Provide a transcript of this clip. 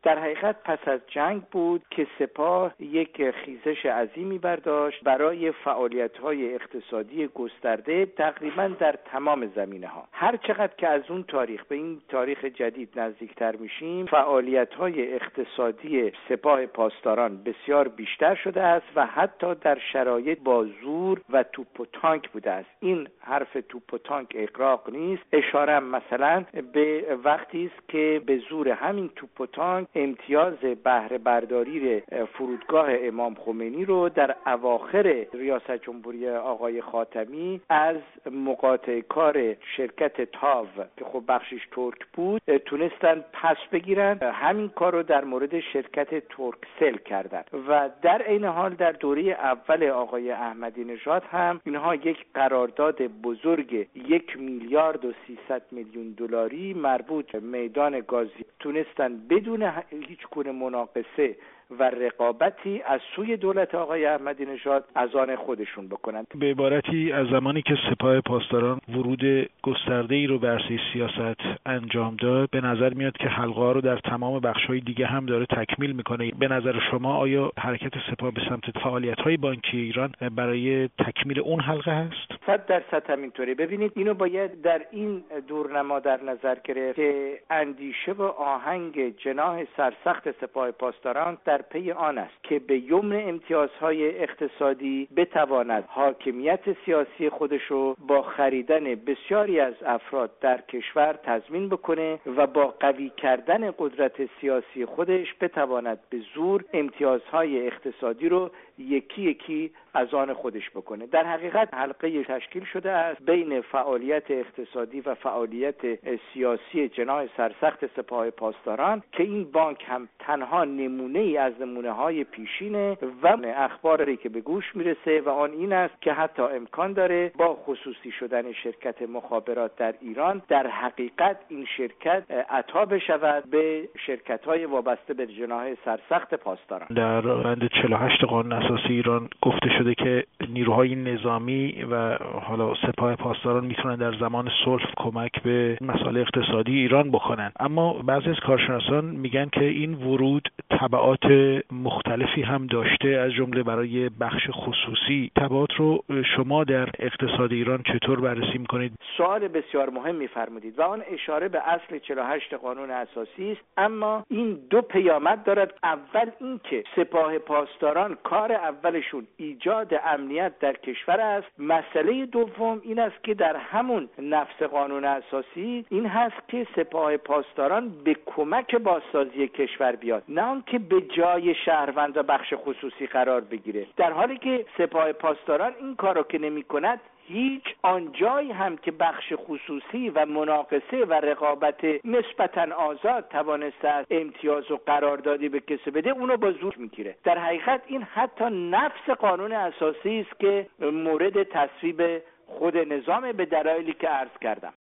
در حقیقت پس از جنگ بود که سپاه یک خیزش عظیمی برداشت برای فعالیت‌های اقتصادی گسترده تقریباً در تمام زمینه‌ها. هر چقدر که از اون تاریخ به این تاریخ جدید نزدیکتر میشیم، فعالیت‌های اقتصادی سپاه پاسداران بسیار بیشتر شده است و حتی در شرایط با زور و توپ و تانک بوده است. این حرف توپ و تانک اغراق نیست، اشاره مثلا به وقتی است که به زور همین توپ و تانک امتیاز بهره برداری فرودگاه امام خمینی رو در اواخر ریاست جمهوری آقای خاتمی از مقاطعه کار شرکت تاو که خب بخشش ترک بود تونستن پس بگیرن. همین کار رو در مورد شرکت ترکسل کردن و در این حال در دوره اول آقای احمدی نژاد هم اینها یک قرارداد بزرگ 1 میلیارد و 300 میلیون دلاری مربوط میدان گازی تونستن بدون هیچ گونه مناقصه و رقابتی از سوی دولت آقای احمدی نژاد از آن خودشون بکنند. به عبارتی از زمانی که سپاه پاسداران ورود گسترده‌ای رو به عرصه سیاست انجام داد، به نظر میاد که حلقه‌ها رو در تمام بخش‌های دیگه هم داره تکمیل میکنه. به نظر شما آیا حرکت سپاه به سمت فعالیت‌های بانکی ایران برای تکمیل اون حلقه هست؟ 100% همینطوره. ببینید اینو باید در این دورنما در نظر گرفت که اندیشه و آهنگ جناح سرسخت سپاه پاسداران در پی آن است که به یمن امتیازهای اقتصادی بتواند حاکمیت سیاسی خودش رو با خریدن بسیاری از افراد در کشور تضمین بکنه و با قوی کردن قدرت سیاسی خودش بتواند به زور امتیازهای اقتصادی رو یکی یکی از آن خودش بکنه. در حقیقت حلقه تشکیل شده است بین فعالیت اقتصادی و فعالیت سیاسی جناح سرسخت سپاه پاسداران که این بانک هم تنها نمونه ای از نمونه های پیشینه و اخباری که به گوش میرسه و آن این است که حتی امکان داره با خصوصی شدن شرکت مخابرات در ایران در حقیقت این شرکت عطا بشود به شرکت های وابسته به جناح سرسخت پاسداران. در بند 48 قانون اساسی ایران گفته شده که نیروهای نظامی و حالا سپاه پاسداران میتونن در زمان صلح کمک به مسائل اقتصادی ایران بکنن، اما بعضی از کارشناسان میگن که این ورود تبعات مختلفی هم داشته، از جمله برای بخش خصوصی. تبعات رو شما در اقتصاد ایران چطور بررسی میکنید؟ سوال بسیار مهم میفرمودید و آن اشاره به اصل 48 قانون اساسی است، اما این دو پیامد دارد. اول این که سپاه پاسداران کار اولشون ایجاد امنیت در کشور است. مسئله دوم این است که در همون نفس قانون اساسی این هست که سپاه پاسداران به کمک بازسازی کشور بیاد، نه آنکه به جای شهروند و بخش خصوصی قرار بگیره. در حالی که سپاه پاسداران این کارو که نمی‌کند، هیچ آنجایی هم که بخش خصوصی و مناقصه و رقابت نسبتاً آزاد توانسته است امتیاز و قراردادی به کسی بده، اونو با زور میگیره. در حقیقت این حتی نفس قانون اساسی است که مورد تصویب خود نظام به دلایلی که عرض کردم.